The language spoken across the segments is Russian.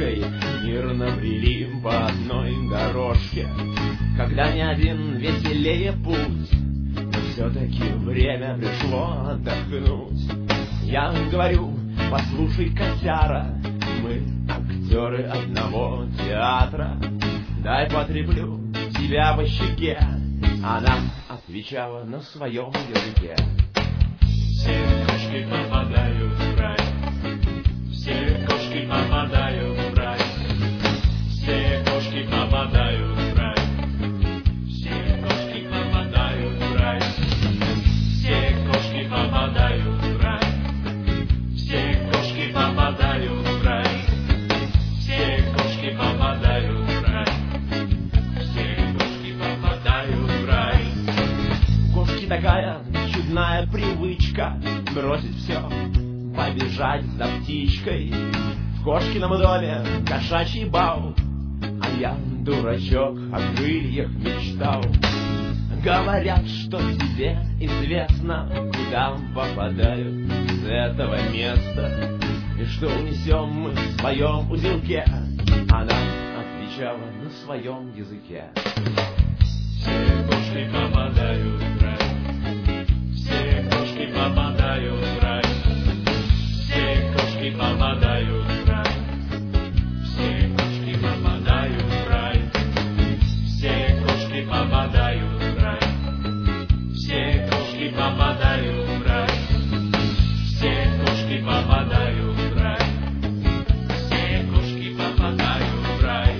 птичкой мирно брели по одной дорожке. Когда ни один веселее путь, но все-таки время пришло отдохнуть. Я говорю, послушай, котяра, мы актеры одного театра. Дай потреплю тебя по щеке. Она отвечала на своем языке. Все кошки попадают в рай, все кошки попадают в рай, все кошки попадают в рай, все кошки попадают в рай, все кошки попадают в рай, все кошки попадают в рай, все кошки попадают в рай, все кошки попадают в рай. У кошки такая чудная привычка бросить все, побежать за птичкой. В кошкином доме кошачий бал, а я, дурачок, о крыльях мечтал. Говорят, что тебе известно, куда попадают с этого места, и что унесем мы в своем узелке. Она отвечала на своем языке. Все кошки попадают в рай, все кошки попадают в рай, все кошки попадают в рай, все кошки попадают в рай, все кошки попадают в рай, все кошки попадают в рай, все кошки попадают в рай, все кошки попадают в рай.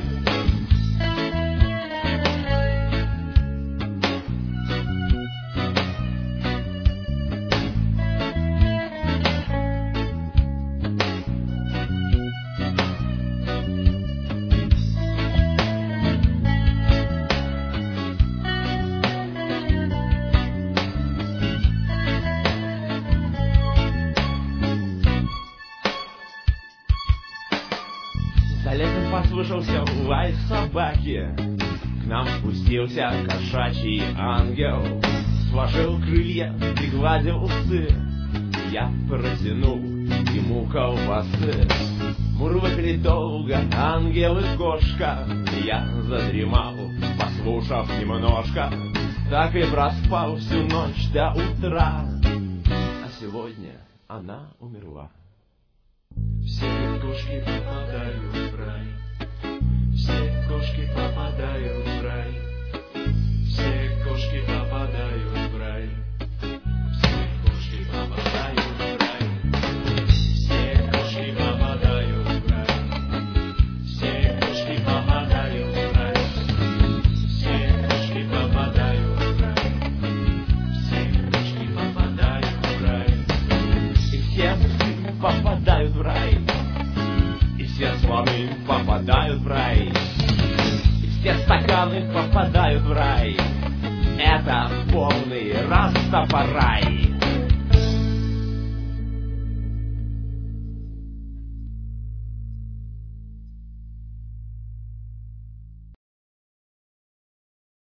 За летом послышался лай собаки, к нам спустился кошачий ангел, сложил крылья, пригладил усы. Я протянул ему колбасы. Мурлыкали долго ангел и кошка. Я задремал, послушав немножко. Так и проспал всю ночь до утра. А сегодня она умерла. Все кошки попадают в рай, все кошки попадают в рай, все кошки попадают в рай, все кошки попадают в рай, все кошки попадают в рай, все кошки попадают в рай, все кошки попадают в рай, все кошки попадают в рай. И все попадают в рай, и все слоны попадают в рай, и все стаканы попадают в рай. Это полный растафарай.